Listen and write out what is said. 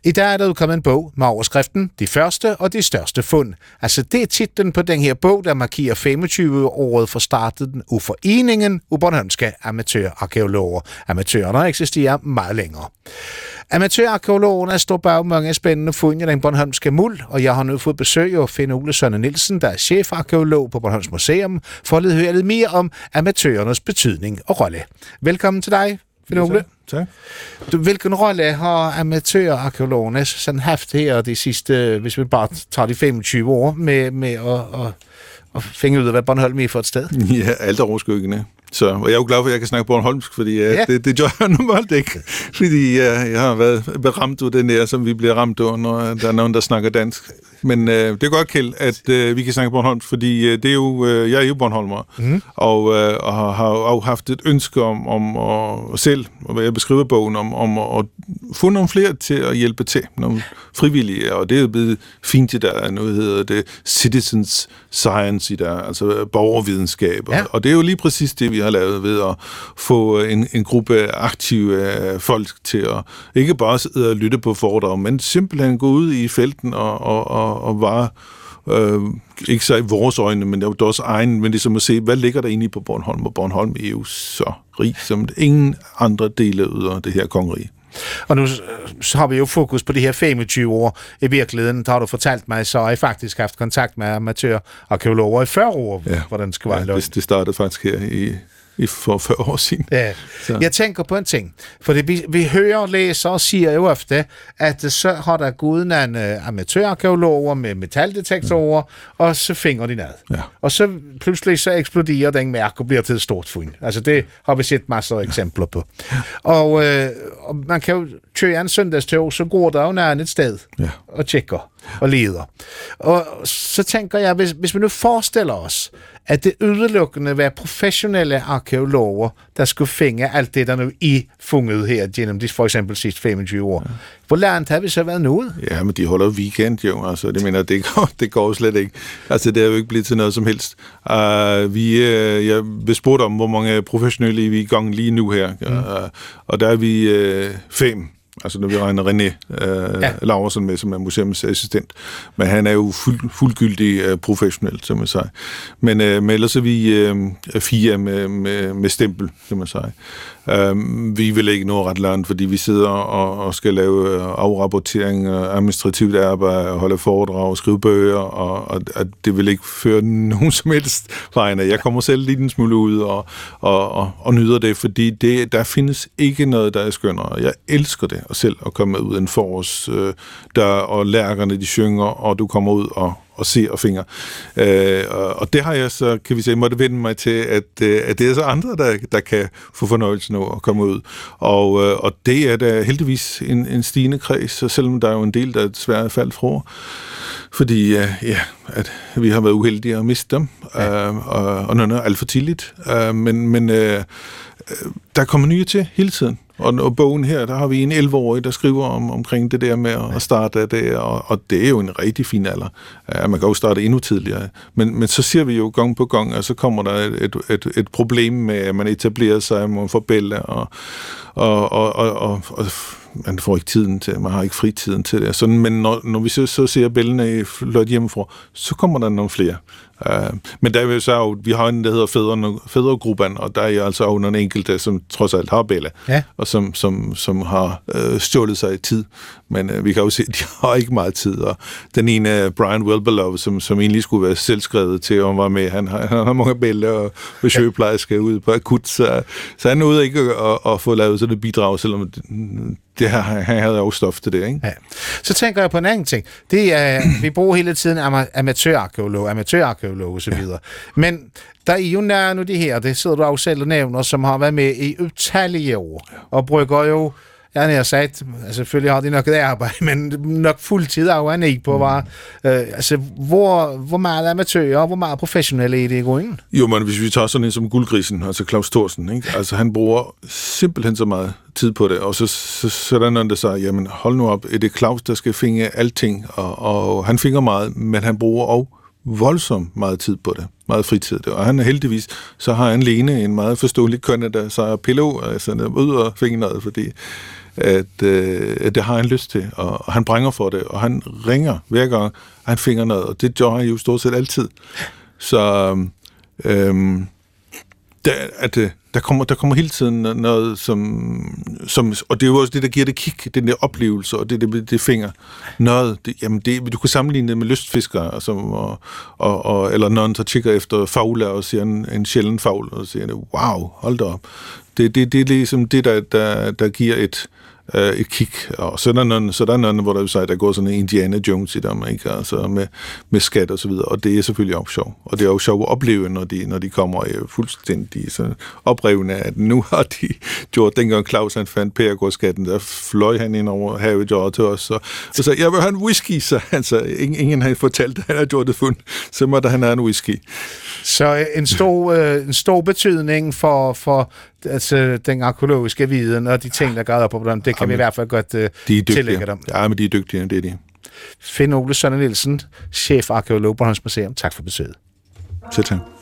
I dag er der udkommet en bog med overskriften De første og de største fund. Altså det er titlen på den her bog, der markerer 25-året for starten af foreningen af bornholmske amatørarkæologer. Amatørerne eksisterer meget længere. Amatørarkæologerne står bag mange spændende fund i den bornholmske muld, og jeg har nu fået besøg af Finn Ole Sønne Nielsen, der er chefarkæolog på Bornholms Museum, for at høre lidt mere om amatørernes betydning og rolle. Velkommen til dig, Finn Ole. Tak. Hvilken rolle har amatørarkæologerne sådan haft her de sidste, hvis vi bare tager de 25 år, med at finde ud af, hvad Bornholm er for et sted? Ja, alt er overskyggende. Og jeg er jo glad for, at jeg kan snakke bornholmsk, fordi det gør jeg normalt ikke. Fordi jeg har været ramt af den der, som vi bliver ramt af, når der er nogen, der snakker dansk. Men det er godt, Kjeld, at vi kan snakke bornholmsk, fordi det er jo, jeg er jo bornholmer, og har jo haft et ønske om at selv, og jeg beskriver bogen, om at få nogle flere til at hjælpe til, nogle frivillige, og det er jo blevet fint, det der noget hedder det citizens science i der, altså borgervidenskab, og det er jo lige præcis det, vi har lavet ved at få en gruppe aktive folk til at ikke bare sidde og lytte på foredrag, men simpelthen gå ud i felten og var ikke så i vores øjne, men det er jo deres egen, men det er som at se, hvad ligger der egentlig på Bornholm, og Bornholm er jo så rig, som ingen andre dele ud af det her kongerige. Og nu så har vi jo fokus på de her 25 år. I virkeligheden, har du fortalt mig, så har jeg faktisk haft kontakt med amatørarkæologer i 40 år, hvordan det skal være løgn. Det startede faktisk her for 40 år siden. Ja. Jeg tænker på en ting, for vi hører og læser og siger jo ofte, at så har der gået nogle amatørarkæologer med metaldetektorer, og så finger de ned. Ja. Og så pludselig så eksploderer den mærke og bliver til et stort fund. Altså det har vi set masser af eksempler på. Og man kan jo køre en søndagstog, så går der jo nærmere et sted og tjekker og leder. Og så tænker jeg, hvis vi nu forestiller os, at det udelukkende var professionelle arkeologer, der skulle finde alt det, der nu er fundet her gennem de for eksempel sidste 25 år. Hvor langt har vi så været nu? Ja, men de holder weekend jo, altså det mener, det går slet ikke. Altså det er jo ikke blevet til noget som helst. Jeg blev spurgt om, hvor mange professionelle vi er i gang lige nu her, og der er vi 5. Altså når vi regner René Laursen med, som er museumsassistent. Men han er jo fuldgyldig professionel, som man siger. Men ellers er vi 4 med stempel, som man siger. Vi vil ikke nå ret langt, fordi vi sidder og skal lave afrapportering, administrativt arbejde, holde foredrag, skrive bøger, og det vil ikke føre nogen som helst vegne. Jeg kommer selv lidt en smule ud og nyder det, fordi der findes ikke noget, der er skønnere. Jeg elsker det, og selv at komme ud en forårs, og lærkerne de synger, og du kommer ud og ser og finger. Og det har jeg så, kan vi sige, måtte vende mig til, at det er så andre, der kan få fornøjelsen af at komme ud. Og det er da heldigvis en stigende kreds, selvom der er jo en del, der desværre er faldt fra. Fordi at vi har været uheldige at miste dem, og noget er alt for tidligt. Men der kommer nye til hele tiden. Og bogen her, der har vi en 11-årig, der skriver omkring det der med at starte det, og det er jo en rigtig fin alder. Man kan jo starte endnu tidligere. Men så ser vi jo gang på gang, og så kommer der et problem med, at man etablerer sig, man får bælle, og man får ikke tiden til, man har ikke fritiden til det. Sådan, men når vi så ser bællene flot hjemmefra, så kommer der nogle flere. Men der er jo så, vi har en, der hedder fædregruppen, og der er jo altså også nogle enkelte, som trods alt har bælle, og som har stjålet sig i tid. Men vi kan jo se, at de har ikke meget tid. Og den ene, Brian Welbelow, som egentlig skulle være selvskrevet til at være med, han har mange bælle og sygeplejerske ude på akut, så han er ude ikke at få lavet sådan et bidrag, selvom han havde jo stof til det, ikke? Ja. Så tænker jeg på en anden ting. Det er, vi bruger hele tiden amatørarkæolog og så videre. Men der er jo nu de her, det sidder du også selv og nævner, som har været med i utallige år, og bruger jo, jeg har sagt, altså selvfølgelig har de nok et arbejde, men nok fuldtid af han ikke på, hvor meget amatører og hvor meget professionelle er det i grunden? Jo, men hvis vi tager sådan en som Guldgrisen, altså Claus Thorsen, ikke? Altså han bruger simpelthen så meget tid på det, og så er der nogen, der siger, jamen hold nu op, er det Claus, der skal finde alting, og han finger meget, men han bruger også voldsomt meget tid på det, meget fritid. Og han er heldigvis, så har han Lene, en meget forståelig kønne, der siger pillow, altså ud og finde noget, fordi at det har han lyst til, og han brænder for det, og han ringer hver gang, han finder noget, og det gør han jo stort set altid. Så der kommer hele tiden noget, som og det er jo også det, der giver det kick, den der oplevelse, og det finger noget. Du kan sammenligne det med lystfiskere, eller nogen, der kigger efter fagler og ser en sjælden fagl, og siger, wow, hold da op. Det er ligesom det, der giver et kick, og så er der nogen, hvor der går sådan en Indiana Jones i dem, ikke? Altså med skat og så videre, og det er selvfølgelig også sjovt. Og det er jo sjovt at opleve, når de kommer fuldstændig så oprevne, at nu har de gjort, dengang Claus han fandt Pærgårdsskatten, der fløj han ind over havet til os, og så sagde, jeg vil have en whisky, så altså, ingen har fortalt, at han har gjort det fund, så måtte han have en whisky. Så en stor betydning for altså, den arkæologiske viden og de ting, der græder på dem, det kan vi i hvert fald godt tillægge dem. Ja, men de er dygtige, det er de. Finn Ole Sønner Nielsen, chef arkeolog på Bornholms Museum. Tak for besøget. Selv tak.